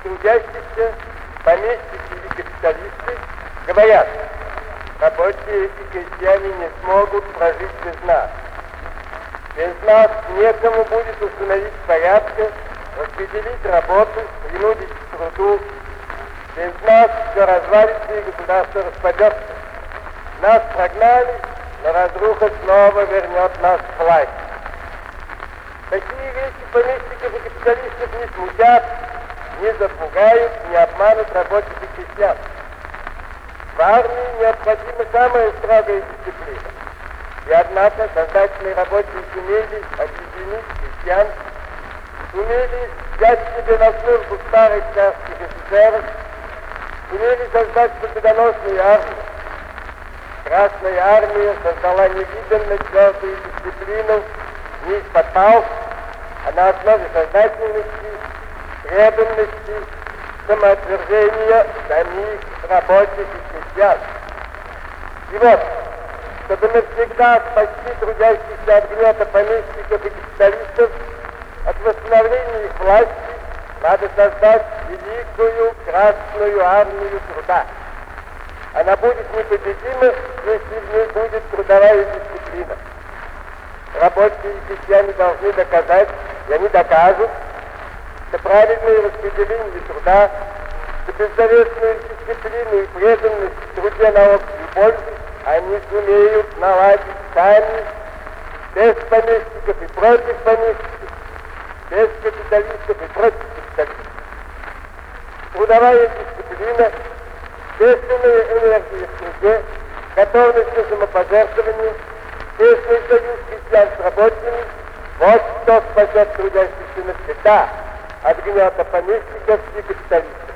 трудящиеся, помещики и капиталисты говорят: рабочие и крестьяне не смогут прожить без нас. Без нас некому будет установить порядок, распределить работу, принудить к труду. Без нас все развалится и государство распадется. Нас прогнали, но разруха снова вернет нас к власти. Такие вещи помещиков и капиталистов не смутят, не запугают, не обманут рабочих и крестьян. В армии необходима самая строгая дисциплина. И однако создатели рабочие сумели объединить крестьян, сумели взять себе на службу старых царских офицеров, сумели создать победоносную армию. Красная армия создала невиданно твердую дисциплину не из-под палки, а на основе сознательности, преданности, самоотвержения самих рабочих и крестьян. И вот, чтобы навсегда спасти трудящихся от гнета помещиков и капиталистов, от восстановления их власти, надо создать великую Красную армию труда. Она будет непобедима, если в ней будет трудовая дисциплина. Рабочие и крестьяне должны доказать, и они докажут, что правильное распределение труда, что беззаветную дисциплину и преданность в труде на общую пользу они сумеют наладить сами, без помещиков и против помещиков, без капиталистов и против капиталистов. Трудовая дисциплина, общественная энергия в труде, готовность к самопожертвованию, тесный союз крестьян с рабочими — вот что спасет трудящихся навсегда от гнета помещиков и капиталистов.